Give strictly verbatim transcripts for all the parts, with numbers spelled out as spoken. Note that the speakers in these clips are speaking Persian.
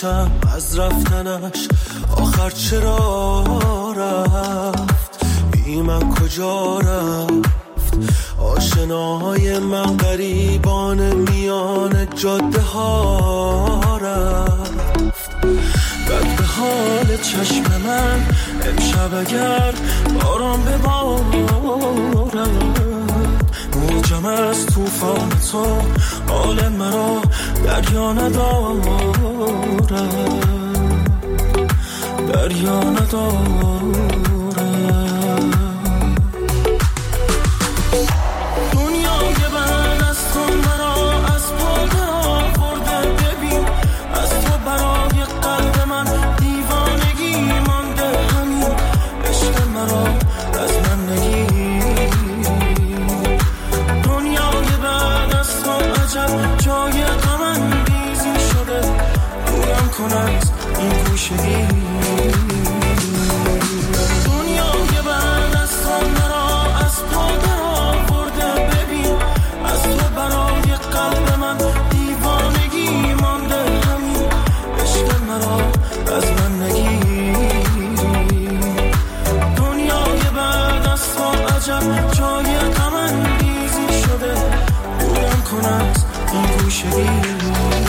باشم از رفتنش، آخر چرا رفت، بی من کجا رفت، آشناهای من غریبان میان جاده ها رفت. بد به حال چشم من امشب اگر باران ببارد، موجم از توفان تو حال مرا دریا ندارد، دریا ندارد. دنیای بعد از تو مرا از پا درآورده، ببین از تو برای قلب من دیوانگی مانده، همین عشق مرا از من نگیر. دنیای بعد از تو عجب جای غم انگیزی شده، دورم کن از این گوشگی. دنیای بعد از تو مرا از پا درآورده، ببین از تو برای قلب من دیوانگی مانده، همین عشق مرا از من نگیر. دنیای بعد از تو عجب جای غم انگیزی شده، دورم کن از این گوشگی.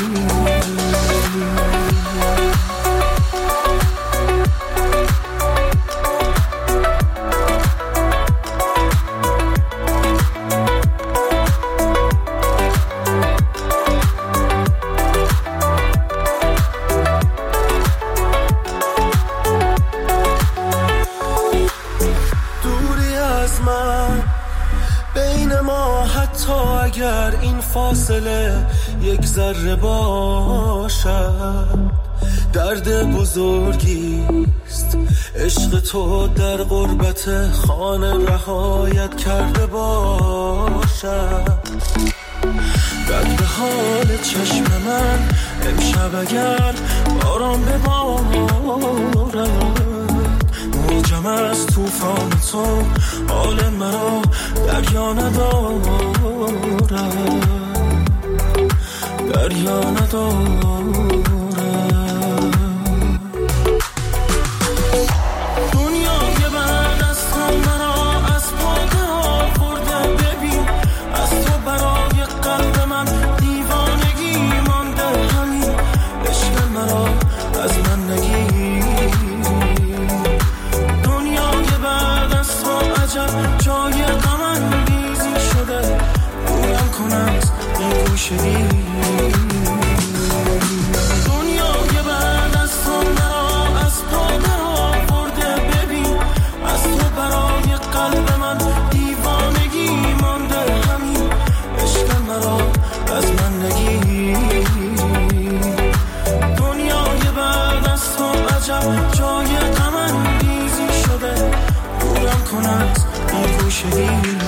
اگر این فاصله یک ذره باشد، درد بزرگیست عشق تو در غربت خانه رهایت کرده باشد. بد به حال چشم من امشب اگر باران ببارد، موجم از توفان تو حال مرا دریا ندارد، دریا ندارد. دنیای بعد از تو مرا از پا درآورده، ببین از تو برای قلب من دیوانگی مانده، همین عشق مرا از من نگیر. دنیای بعد از تو عجب جای غم انگیزی شده، دورم کن از این گوشگی. دنیای بعد از تو مرا از پا درآورده، ببین از تو برای قلب من دیوانگی مانده، همین عشق مرا از من نگیر. دنیای بعد از تو عجب جای غم انگیزی شده، دورم کن از این گوشگی.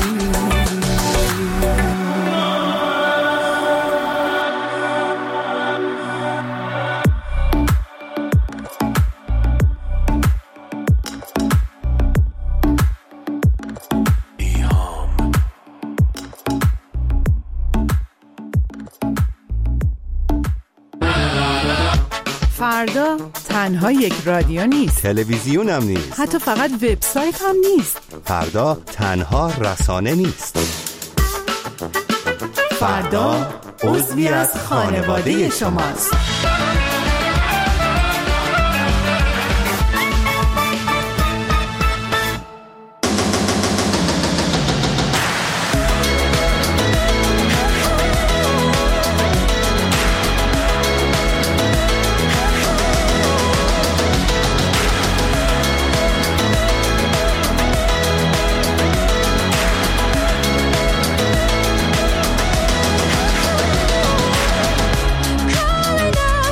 فردا تنها یک رادیو نیست، تلویزیون هم نیست، حتی فقط وبسایت هم نیست. فردا تنها رسانه نیست، فردا عضوی از خانواده شماست. Calling out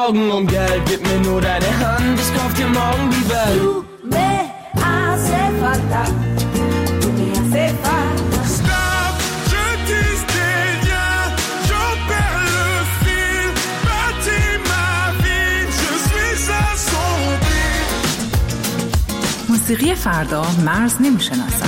morgen und Geld, gib mir nur deine Hand, ich kauf dir morgen die Welt. Tu me hace falta, tu me hace falta. Stop, je tisse des liens, j'en perds le fil, bâtis ma vie, je suis assombri. موسیقی فردا مرز نمیشناسد.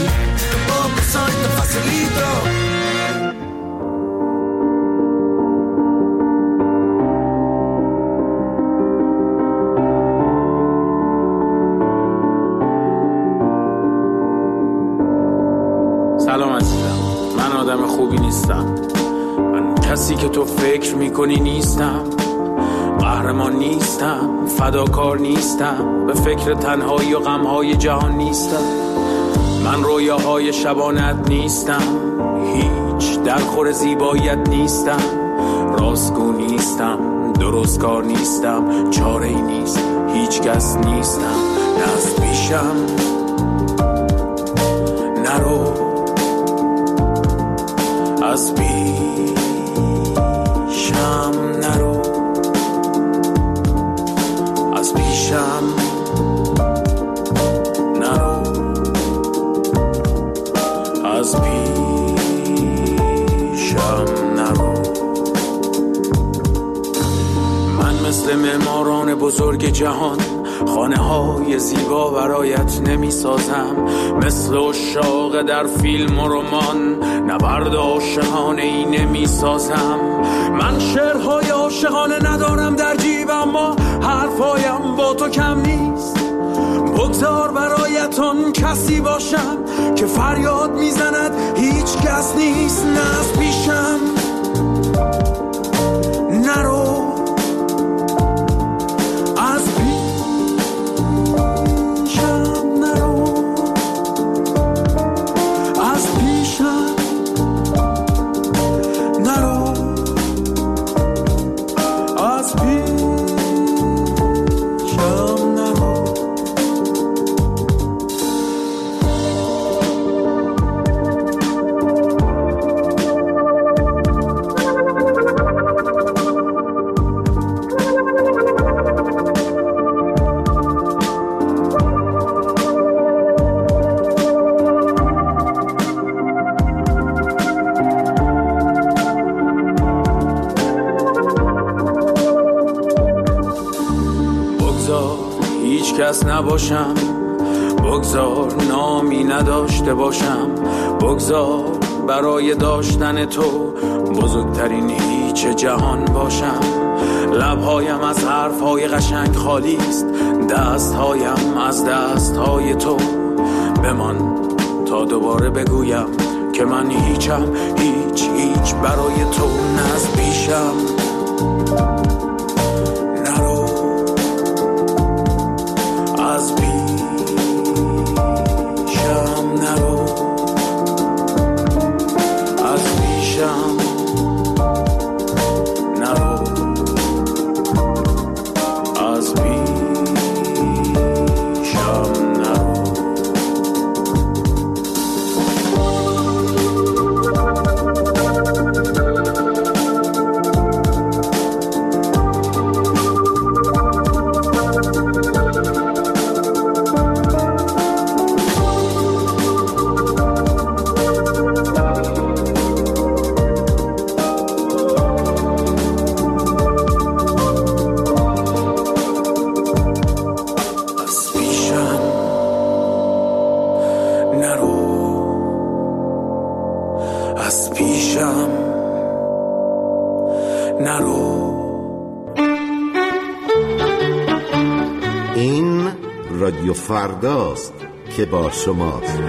سلام عزیزم، من آدم خوبی نیستم، من کسی که تو فکر میکنی نیستم، قهرمان نیستم، فداکار نیستم، به فکر تنهایی و غمهای جهان نیستم، من رویاهای شبانت نیستم، هیچ درخور زیباییت نیستم، راستگو نیستم، درستکار نیستم، چاره ای نیست، هیچ کس نیستم، نه از پیشم نرو، از پیشم نرو، از پیشم نرو، از پیشم نرو. من مثل معماران بزرگ جهان خانه های زیبا برایت نمی سازم، مثل عشاق در فیلم و رمان نبرد عاشقانه ای نمی سازم. من شعرهای عاشقانه ندارم در جیب، اما حرفایم با تو کم نیست. بگذار برایتون کسی باشم که فریاد میزند هیچ کس نیست. نه از پیشم نرو، از پیشم نرو، از پیشم نرو، از پیشم نرو. کس نباشم، بگذار نامی نداشته باشم، بگذار برای داشتن تو بزرگترین هیچ جهان باشم. لبهایم از حرفهای قشنگ خالی است، دستهایم از دستهای تو. بمان تا دوباره بگویم که من هیچم، هیچ هیچ برای تو. نه از پیشم نرو، از پیشم نرو، از پیشم نرو، از پیشم نرو. این رادیو فرداست که با شماست.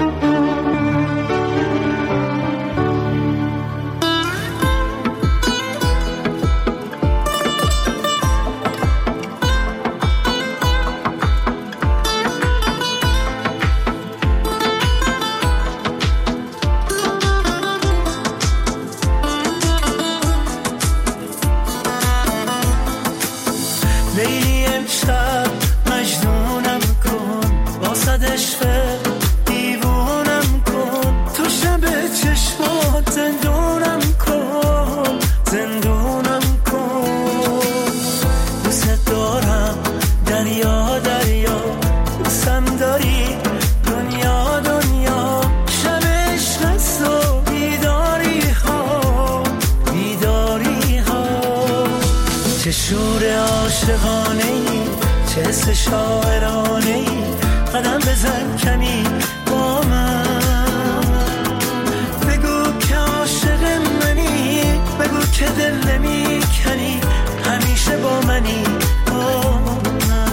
لیلی امشب مجنونم کن، واسد عشق دیوونم کن، تو شب چشمات زندونم کن، زندونم کن. چه شور عاشقانه‌ای، چه حس شاعرانه‌ای، قدم بزن کمی با من. بگو که عاشق منی، بگو که دل نمی‌کنی، همیشه با منی با من.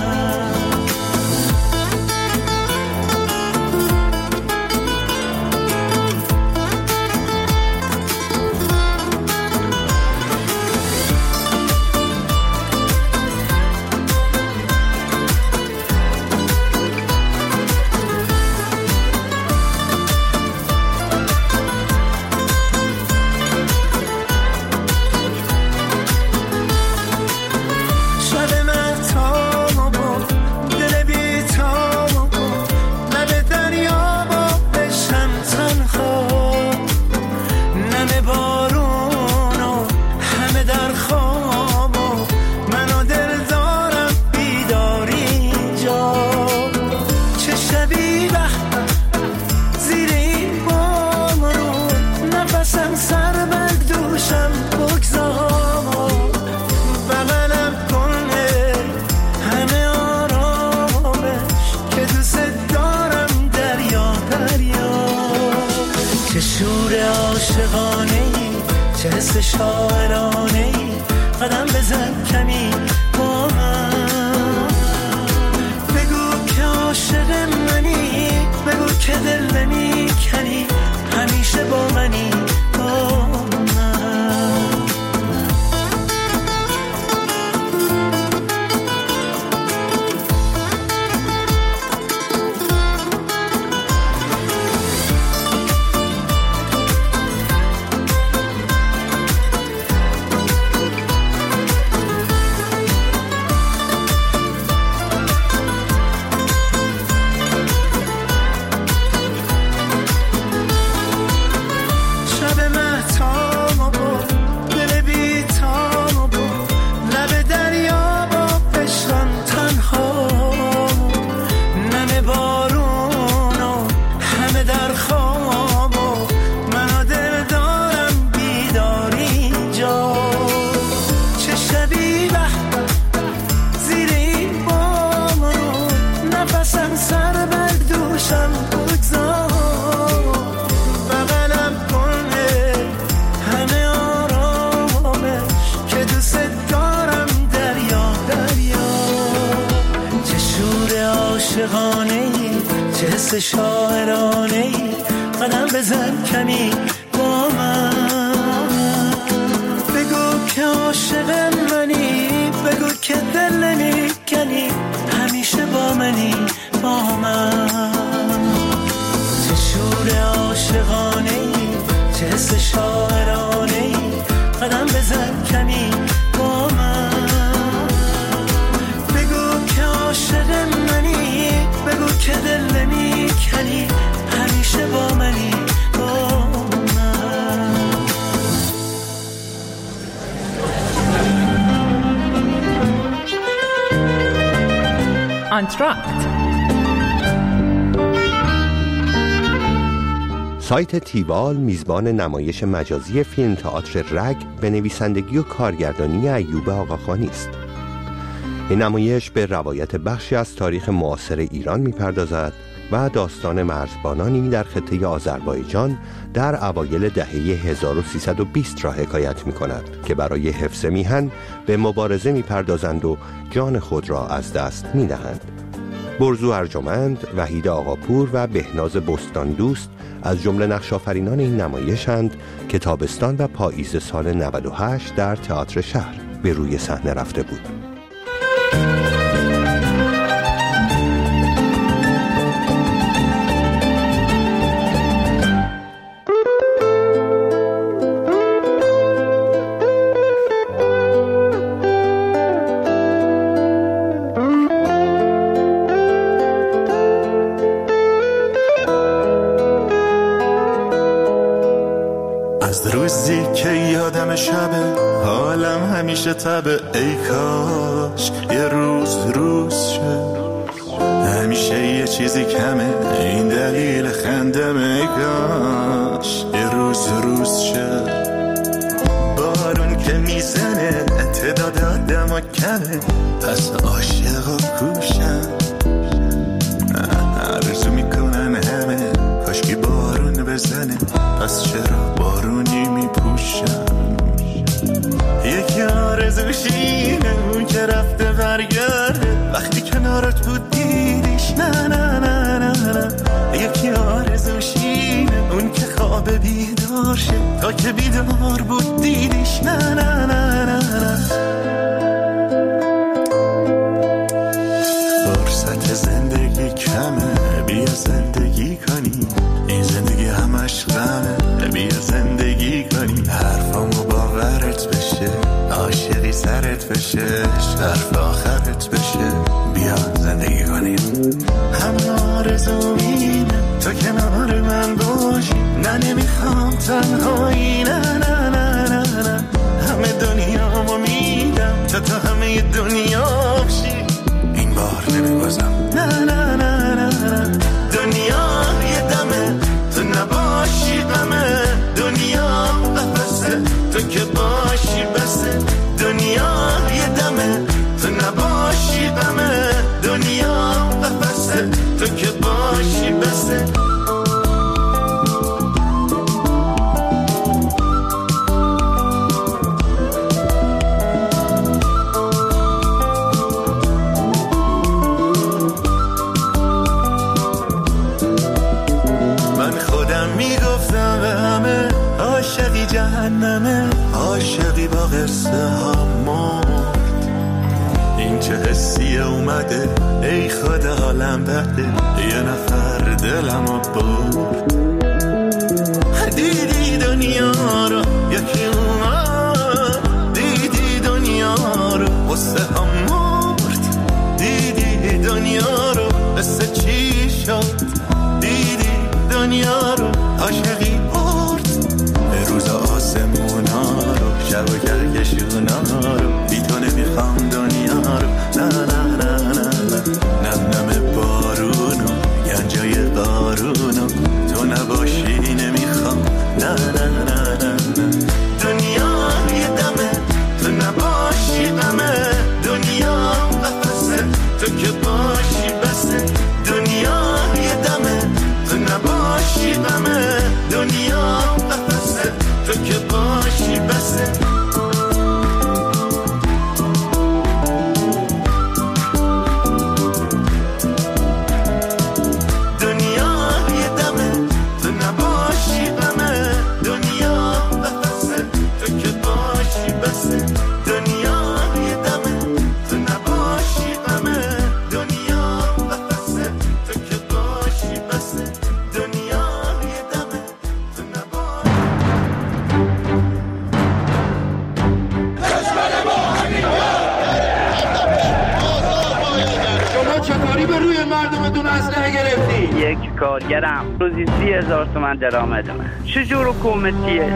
شاعرانه‌ای، قدم بزن کمی با من. بگو که عاشق منی، بگو که دل نمی‌کنی، همیشه با منی با من. شاعرانه‌ای، قدم بزن کمی با من. بگو که عاشق منی، بگو که دل نمی‌کنی، همیشه با منی با من. چه شور عاشقانه‌ای، چه حس شاعرانه‌ای، قدم بزن کمی با من. بگو که عاشق منی، بگو که دل نمی‌کنی، همیشه با منی با من. آنتراکت سایت تیوال میزبان نمایش مجازی فیلم تئاتر رگ به نویسندگی و کارگردانی ایوب آقاخانی است. این نمایش به روایت بخشی از تاریخ معاصر ایران می‌پردازد و داستان مرزبانانی در خطه آذربایجان در اوایل دهه هزار و سیصد و بیست را حکایت می‌کند که برای حفظ میهن به مبارزه می‌پردازند و جان خود را از دست می‌دهند. برزو ارجمند، وحید آقاپور و بهناز بستان دوست از جمله نقش‌آفرینان این نمایشند که تابستان و پاییز سال نود و هشت در تئاتر شهر به روی صحنه رفته بود. از روزی که یادم شبه حالم همیشه تبه، ای کاش یه روز روز شه، همیشه یه چیزی کمه این دلیل خندم، ای کاش یه روز روز شه. بارون که میزنه تعداد آدم ما کمه، پس عاشق و کوشم. آرزو میکنن همه کاشکی بارون بزنه، پس چرا بارونی میپوشم. یکی آرزوشینه اون که رفته برگرده، وقتی کنارت بود دیدیش نه نه نه نه نه. یکی آرزوشینه اون که خواب بیدار شه، تا که بیدار بود دیدیش نه نه نه نه نه. فرصت زندگی کمه، بیا زندگی کنی، این زندگی همش غمه، بیا زندگی کنی. حرفامو باورت بشه، عاشقی سرت بشه، حرف آخرت بشه، بیا زندگی کنیم. همه آرزومینه تو کنار من باشی، نه نمیخوام تنهایی، نه نه نه نه نه. همه دنیامو میدم تا تو همه دنیا بشی، این بار نمیبازم نه نه نه نه نه. دنیا یه دمه تو نباشی غمه، دنیا قفسه تو که باشی بسه. دنیا یه دمه تو نباشی غمه، دنیا قفسه تو که باشی بسه. عاشقی جهنمه، عاشقی با قصه ها مرد. این چه حسیه اومده ای خدا حالم بده، یه نفر دلمو برد. دیدی دنیا رو یکی اومد، دیدی دنیا رو قصه ها مرد. دیدی دنیا رو قصه چی شد، دیدی دنیا رو عاشقی روز آسمونا رو، شب و گرگشونا رو، بی تو نمیخوام دنیا رو، نه نه نه نه نه. نم نم بارونو گنجای قارونو، تو نباشی نمیخوام نه نه نه نه نه. دنیا یه دمه تو نباشی غمه، دنیا قفسه تو که باشی بسه. دنیا یه دمه تو نباشی غمه، دنیا قفسه تو که باشی بسه. دنیا یه دمه تو نباشی غمه، دنیا قفسه تو که باشی بسه. دنیا یه دمه تو نباشی غمه، دنیا قفسه تو که باشی بسه. دنیا یه دمه تو نباشی. شما چطوری به روی مردمتون اسلحه گرفتی؟ یک کارگرم روزی سی هزار تومن درآمد من. چجور حکومتیه؟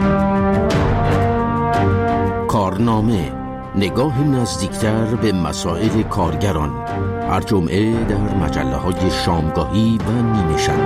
کارنامه، نگاه نزدیکتر به مسائل کارگران، هر جمعه در مجله های شامگاهی و نیمه شب.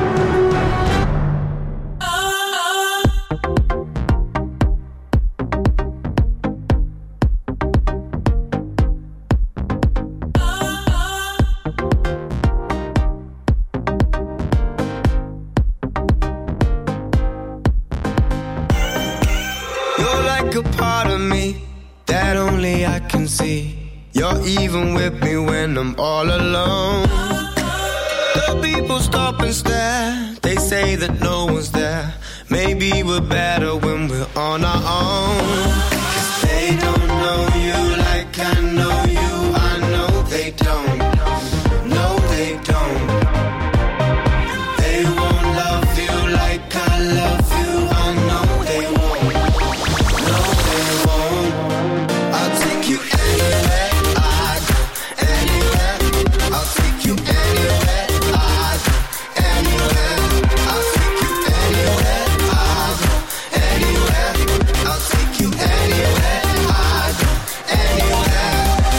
A part of me that only I can see. You're even with me when I'm all alone. The people stop and stare, they say that no one's there. Maybe we're better when we're on our own. 'Cause they don't know you like I know you. I know they don't. No, they don't. They won't love you like I love you. I know they won't. No, they won't. I'll take you anywhere I go, anywhere. I'll take you anywhere I go, anywhere. I'll take you anywhere I go, anywhere. I'll take you anywhere I go, anywhere.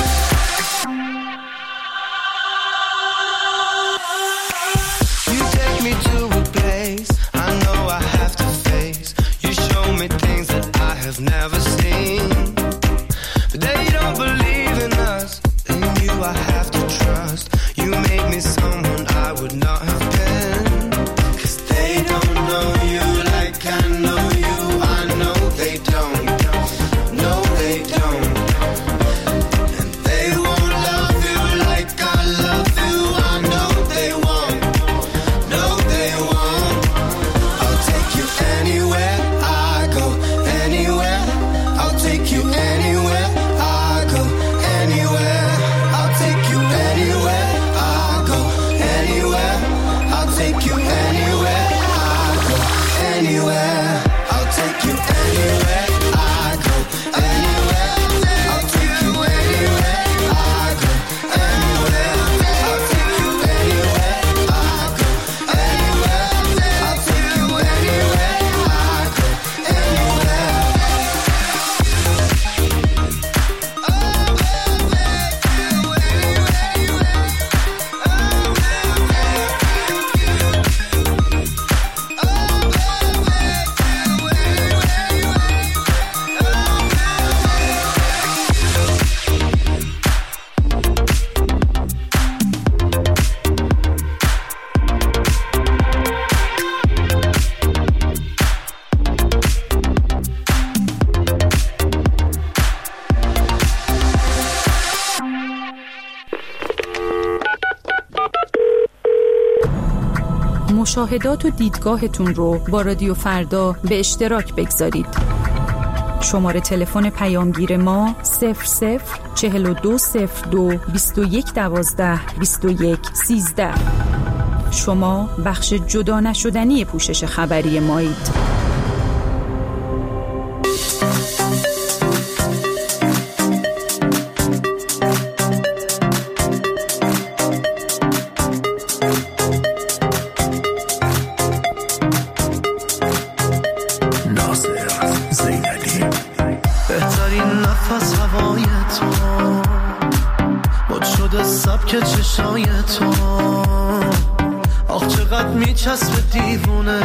You take me to a place I know I have to face. You show me things that I have never seen, but they don't believe مشاهدات و دیدگاهتون رو با رادیو فردا به اشتراک بگذارید. شماره تلفن پیامگیر ما صفر صفر چهل و دو صفر دو بیست و یک دوازده بیست و یک سیزده. شما بخش جدا نشدنی پوشش خبری مایید. چسب دیوونه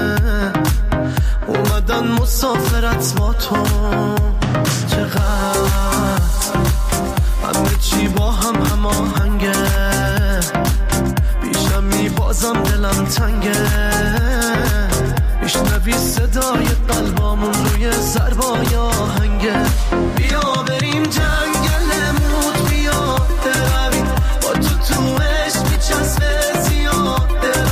اومدن مسافرت با تو، چقدر همه چی با هم هماهنگه، پیشم میبازم دلم تنگه، میشنوی صدای قلبامون روی ضربای آهنگه. بیا بریم جنگل موت، بیا برویم با تو تو عشق میچسبه زیاد،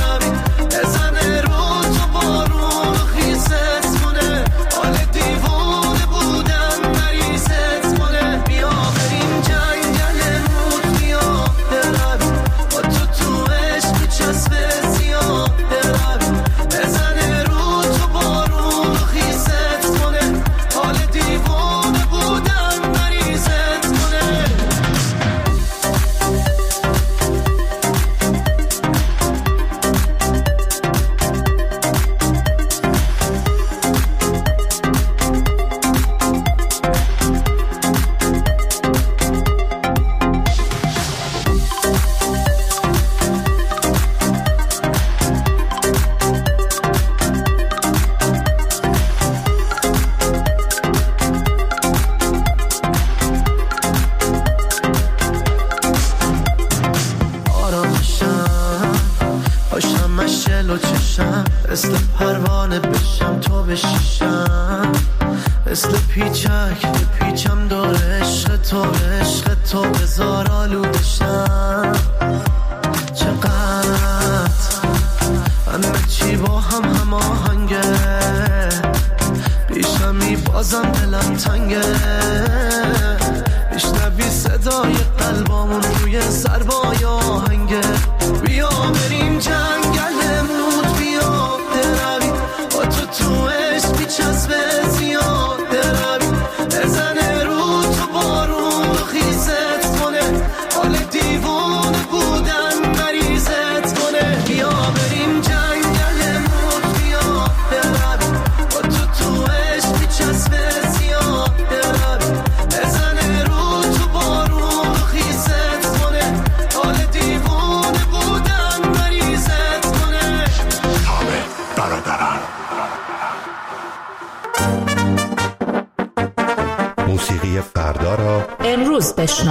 موسیقی فردا را امروز بشنو.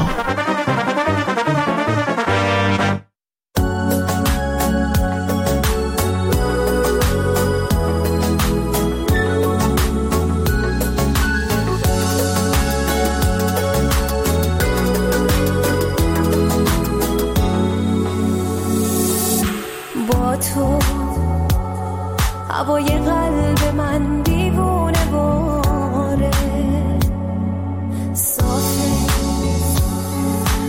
با تو هوای قلب من دیوونه باره، صافه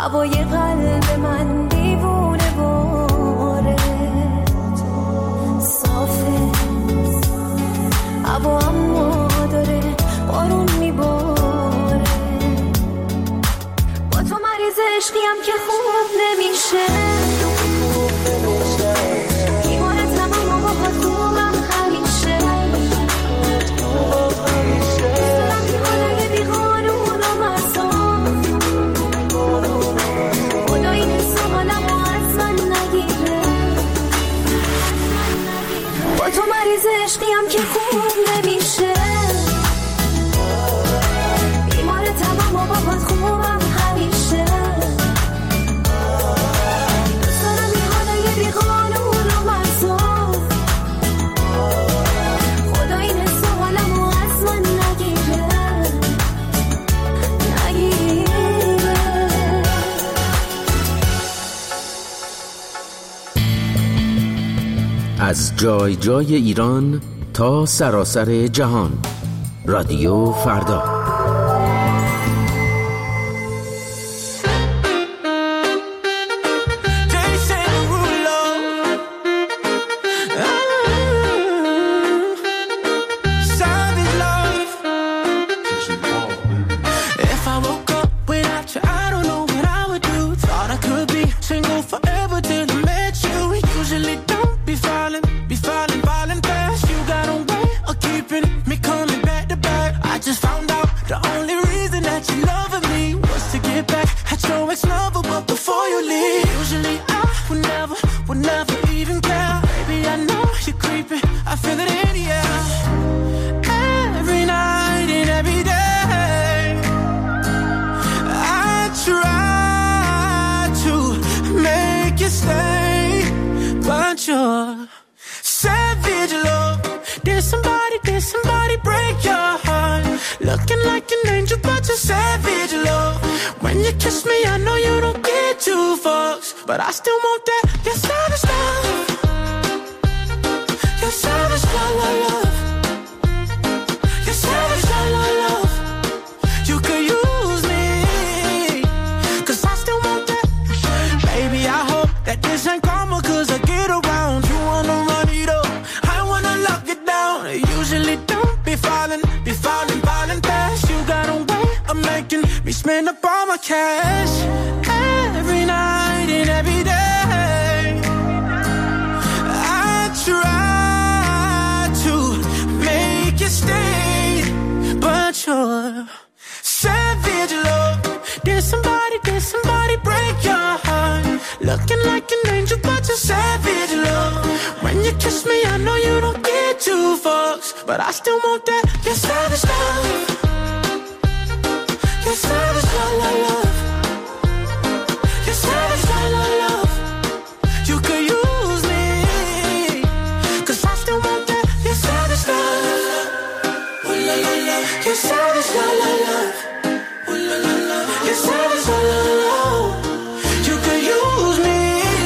هوای قلب من دیوونه باره، صافه هوا اما داره بارون میباره. با تو مریض عشقیم که خوب نمیشه، بیمار تمام و با خوبم همیشه. دارم بیخانه بیقانون و مصاف، خدا این حس و حالم و از من نگیره. با تو مریض عشقیم که خوب نمیشه، بیمار تمام و با خوبم همیشه. دوست دارم این حالای بیقانون و مصاف، خدا این حس و حالم و از من نگیره نگیره. از جای جای ایران تا سراسر جهان، رادیو فردا. Looking like an angel, but you're savage, love. When you kiss me, I know you don't get two fucks, but I still want that. Your savage love, your savage love, love, love. Your savage love, love, love. You could use me, 'cause I still want that. Baby, I hope that this ain't karma, 'cause I get around. You wanna run it up, I wanna lock it down. I usually don't be falling, be falling, falling fast. You got a way of making me spend up all my cash. Every night and every day I try to make you stay, but you're savage love. Did somebody, did somebody break your heart? Looking like an angel, but you're savage love. When you kiss me, I know you don't get two fucks, but I still want that. Your savage love, your savage love, love, love. Your savage love, love, love. You could use me, 'cause I still want that. Your savage love, ooh la la la. Your savage love, love, love. Ooh la la la. Your savage love, love, love. You could use me,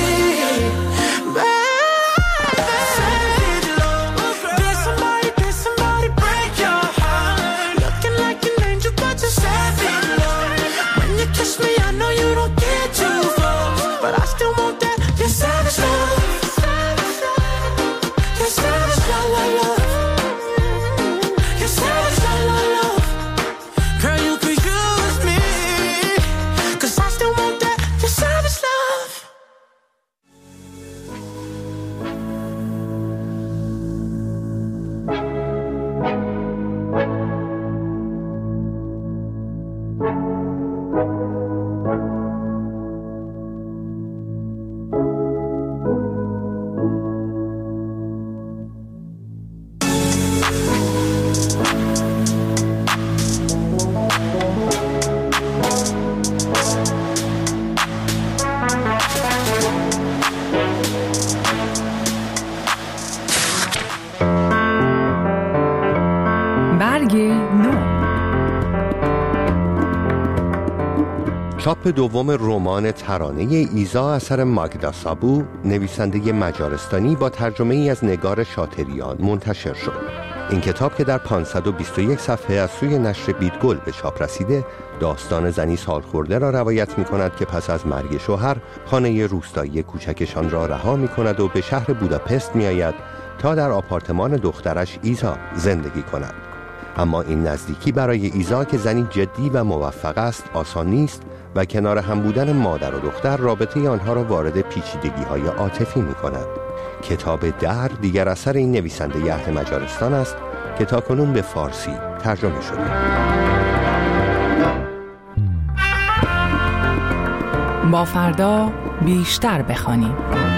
baby. Savage love. Did somebody, did somebody break your heart? Looking like an angel, but you're savage love. When you kiss me, I know you don't get two fucks, but I still want that. Your savage love, your savage love, love, love. Your savage love, love, love. Girl, you could use me, 'cause I still want that. Your savage love. برگ نو. چاپ دوم رمان ترانه ایزا اثر ماگدا سابو، نویسنده مجارستانی، با ترجمه ای از نگار شاطریان منتشر شد. این کتاب که در پانصد و بیست و یک صفحه از سوی نشر بیدگل به چاپ رسیده، داستان زنی سالخورده را روایت می کند که پس از مرگ شوهر خانه روستایی کوچکشان را رها می کند و به شهر بوداپست می آید تا در آپارتمان دخترش ایزا زندگی کند. اما این نزدیکی برای ایزا که زنی جدی و موفق است آسان نیست و کنار هم بودن مادر و دختر رابطه آنها را وارد پیچیدگی های عاطفی می کند. کتاب در دیگر اثر این نویسنده اهل مجارستان است که تاکنون به فارسی ترجمه شده. با فردا بیشتر بخوانیم.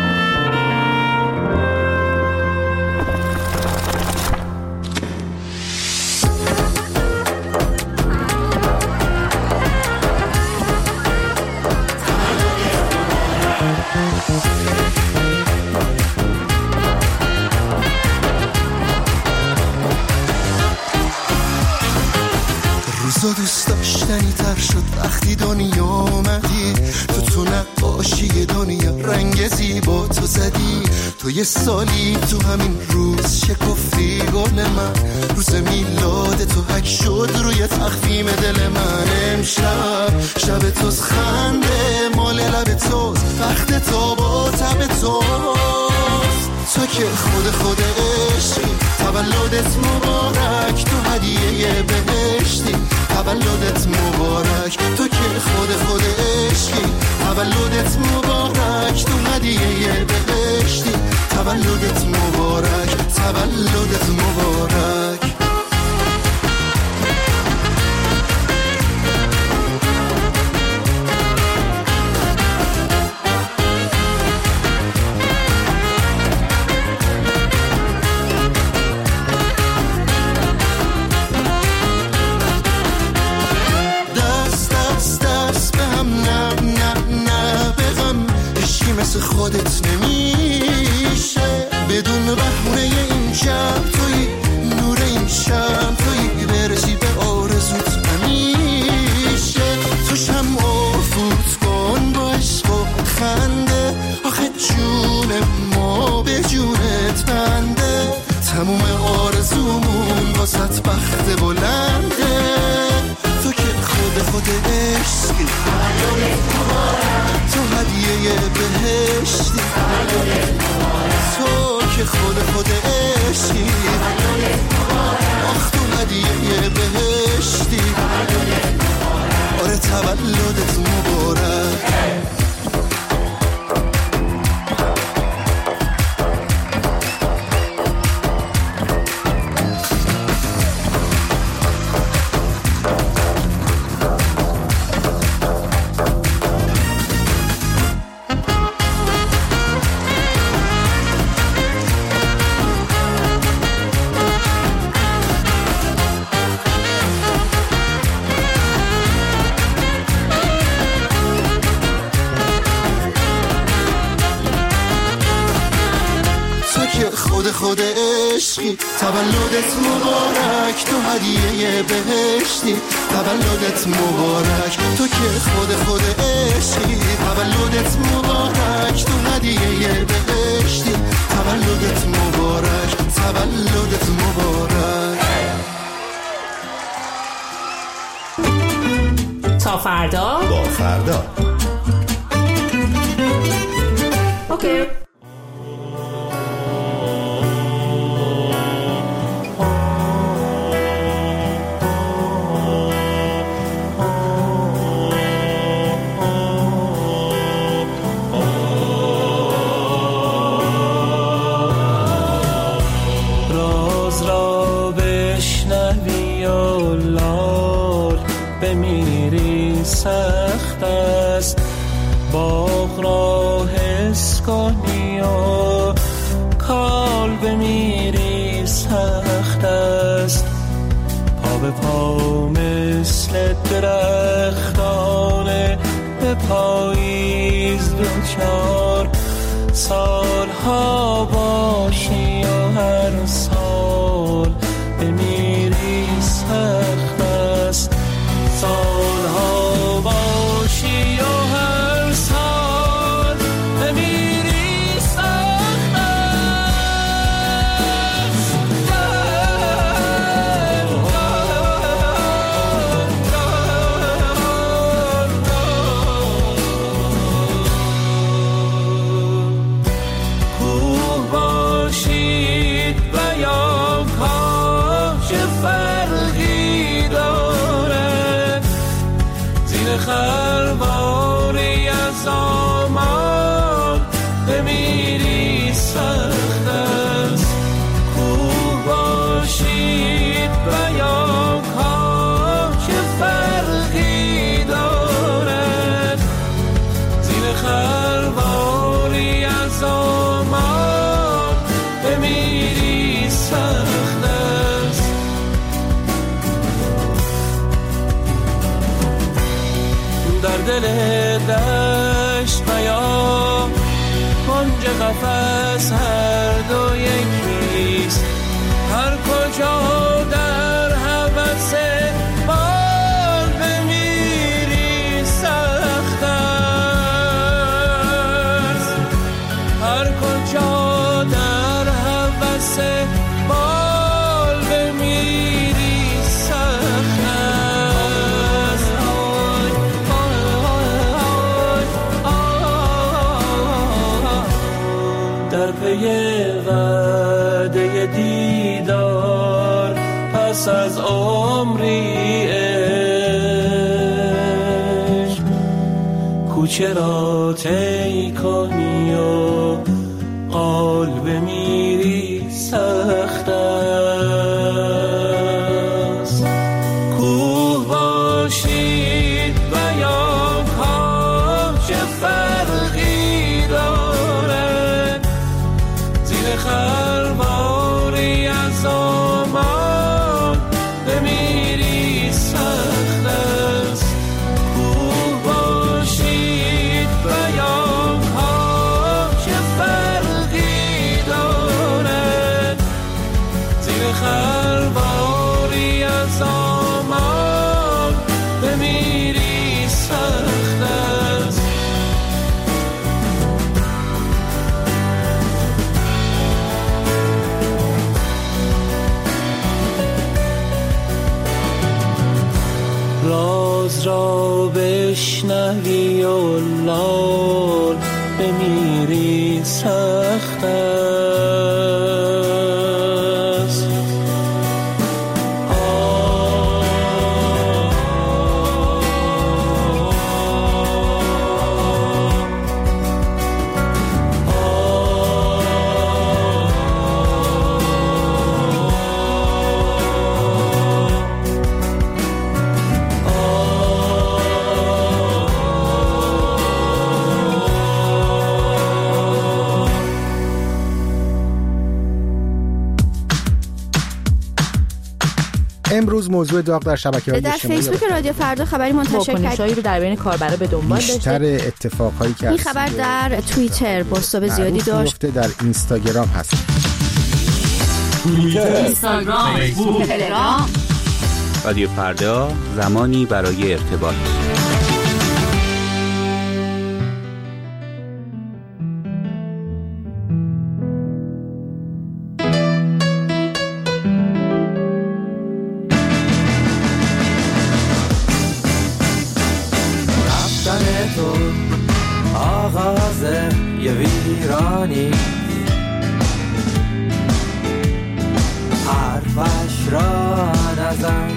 روزا دوست داشتنی تر شد وقتی دنیا اومدی، تو تو نقاشی دنیا رنگ زیبا تو زدی. تو یه سالی تو همین روز شکفتی گل من، روز میلاد تو حک شد روی تخفیم دل من. امشب شب توز خنده مال لب توز، وقت تو با تب توست. تو که خود خود عشقی، تولدت مبارک، تو هدیه بهشتی، تولدت مبارک. تو که خود خود عشقی، تولدت مبارک، تو هدیه بهشتی، تولدت مبارک، تولدت مبارک. مثل خودت نمیشه، بدون بهونه این شب توی نور این شب توی برسی به آرزوت همیشه. تو شمع و فوت کن با عشق و خنده، آخه جون ما به جونت بنده. تموم آرزومون واسط بخت بلنده، تو که خود خود عشقی، تو هدیه بهشتی، تو که خود خود عشقی، آخ تو هدیه بهشتی، آره تولدت مبارک. خود عشقی، تولدت مبارک، تو هدیه بهشتی، تولدت مبارک. تو که خود خود عشقی، تولدت مبارک، تو هدیه بهشتی، تولدت مبارک، تولدت مبارک. تا فردا با فردا. اوکی. سخت است باغ را حس کنی و کال بمیری سخت است. پا به پا مثل درختانه به پاییز دوچار، سالها باشی و هر سال بمیری سخت است. سالها باشی و هر سال بمیری سخت است. چه فرقی داره زیر خلواری از آمان بمیری سخت است کوه باشید و یا کام چه فرقی داره زیر خلواری از آمان بمیری سخت است در دل دشت و یا کنج قفس هر دو یکیست هر کجا در هوس بال بمیری سخت است هر کجا در هوس بال بمیری سخت است در پی وعده دیدار پس از عمری عشق کوچه را طی کنی و قال بمیری سخت است کوه باشید و یا کام چه فرقی داره زیر خلواری از آمان بمیری سخت است کوه باشید و یا کام چه فرقی داره زیر خلواری از آمان بمیری سخت است راز را بشنوی و لال بمیری سخت است امروز موضوع داغ در شبکه‌های اجتماعی در فیسبوک رادیو فردا خبری منتشر کرد. واکنش‌هایی رو در بین کاربرا به دنبال داشته. بیشتر اتفاقایی که این خبر در توییتر بازتاب زیادی داشت. در اینستاگرام هست. توییتر، اینستاگرام، فیسبوک، تلگرام. رادیو فردا، زمانی برای ارتباط. یه ویرانی حرفش را نزن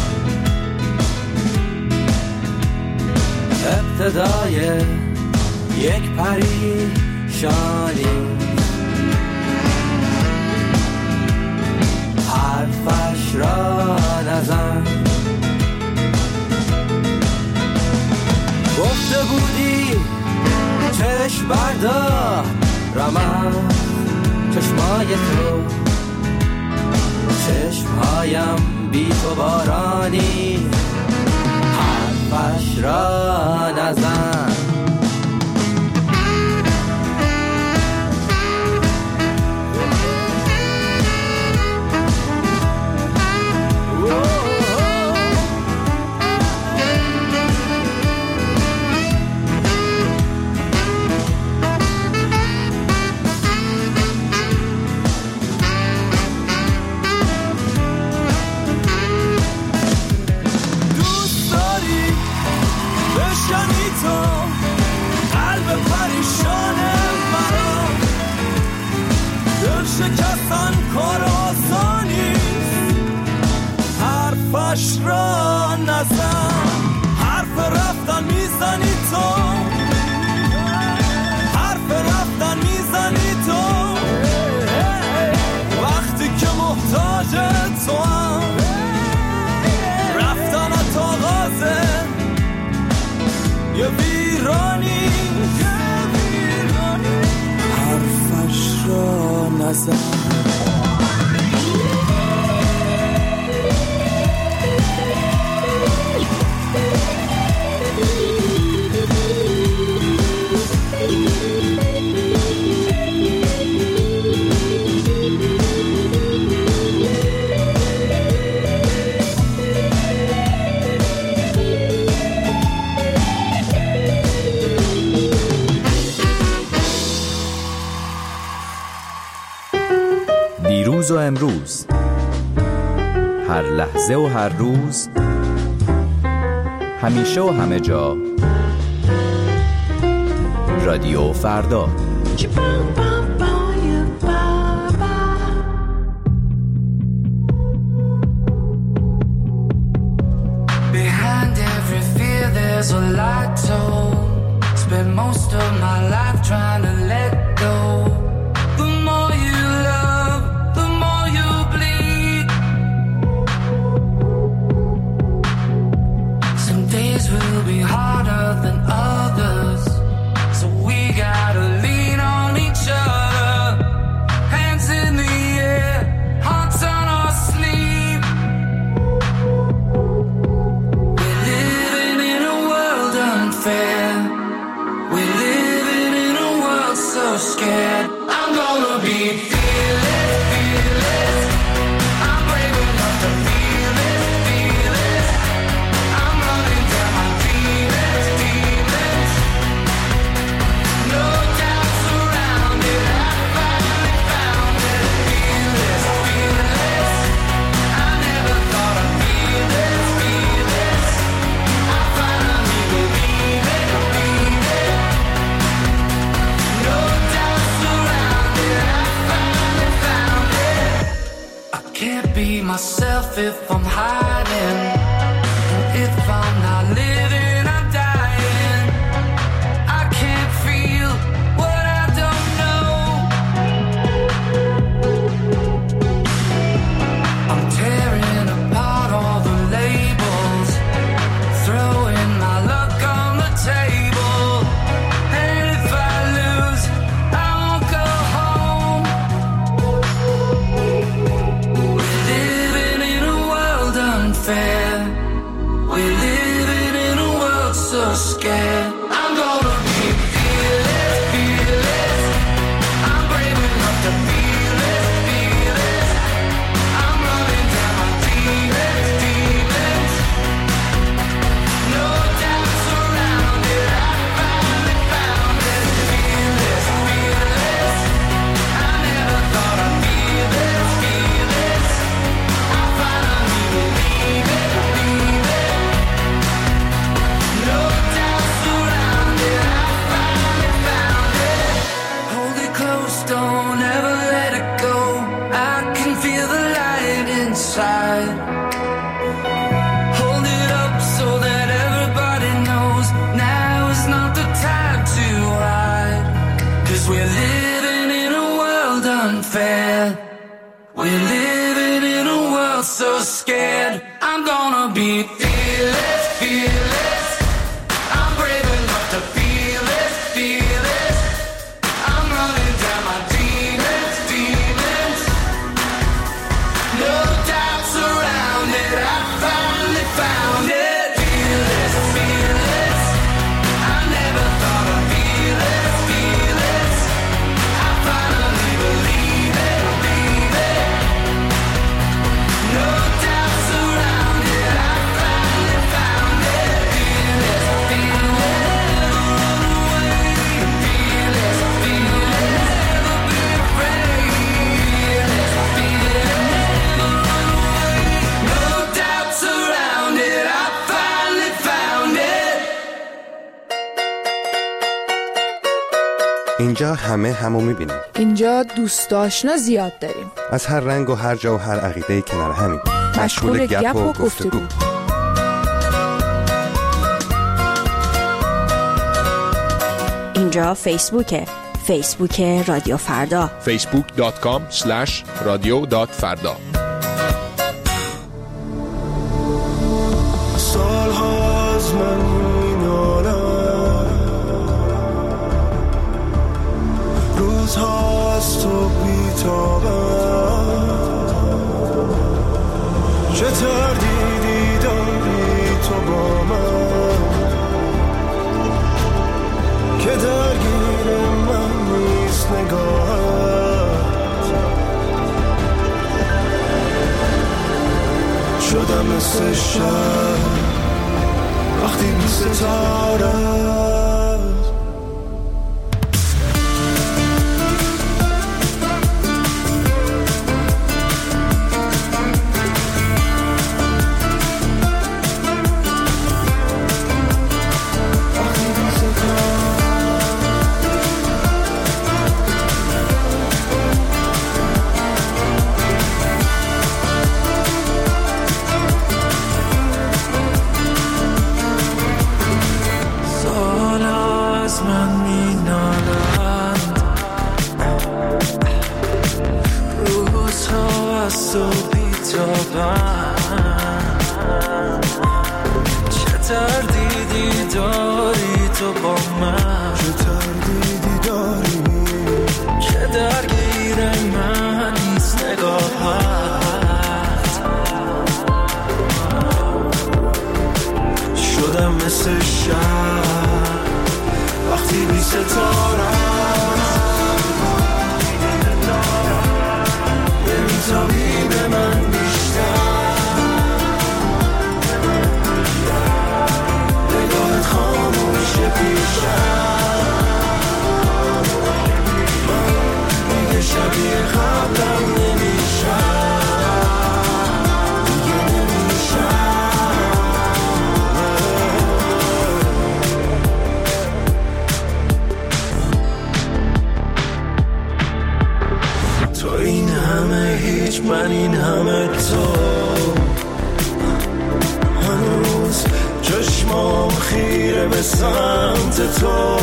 ابتدای یک پریشانی حرفش را نزن گفته بودی چشم بردار رمز چشمای تو چشمهایم بی تو بارانی حرفش را نزن دوست داری بشنی تو حرفش را نزن. حرف رفتن میزنی تو، حرف رفتن میزنی تو، وقتی که محتاج تو هم رفتنت آغازه یه ویرانی، حرفش را نزن. دیروز و امروز، هر لحظه و هر روز، همیشه و همه جا، رادیو فردا. Behind every fear there's a light told. Spend most of my life trying to let go. The more you love, the more you bleed. Some days will be harder than others, so we gotta lean on each other. Hands in the air, hearts on our sleeve. We're living in a world unfair. We're living in a world so scared. I'm gonna be fearless, fearless. I'm brave enough to feel it, feel it. I'm running down my demons, demons. No doubts around it. I finally found it. Fearless, fearless. I never thought I'd feel this, feel this. I finally believe it, believe it. No doubts around it. I finally found it. I can't be myself if I'm hiding. And if I'm not living, I'm dying. I can't feel what I don't know. I'm tearing apart all the labels, throwing my luck on the table. And if I lose, I won't go home. We're living in a world unfair. We're living in a world so scared. I'm gonna be fearless, fearless. I'm brave enough to feel it, feel it. I'm running down my demons, demons. No doubts around it. I finally found it. Fearless, fearless. I never thought I'd feel this, feel this. I finally believe it, believe it. No doubts around it. I finally found it. Hold it close, don't ever let it go. I can feel the light inside. Hold it up so that everybody knows now is not the time to hide. 'Cause we're living in a world unfair. We're living in a world so scared. I'm gonna be fearless, fearless. I'm brave enough to feel it, feel it. I'm running down my demons, demons. No doubts around it. I finally found it. Fearless, fearless. I never thought I'd feel it, feel it. I finally believe it, believe it. No doubts around it. I finally اینجا همه همو میبینیم. اینجا دوست آشنا زیاد داریم. از هر رنگ و هر جا و هر عقیده کنار همین. مشغول گپ و گفتگو. اینجا فیسبوکه. فیسبوک رادیو فردا. فیسبوک دات کام اسلش رادیو دات فردا. سال‌هاست من مینالم، روزهاست تو بیتابم، چه تردیدی داری تو با من که درگیر من نیست نگاهت. شدم مثل شب وقتی بی ستاره من این همه تو هنوز چشمام خیره به سمت تو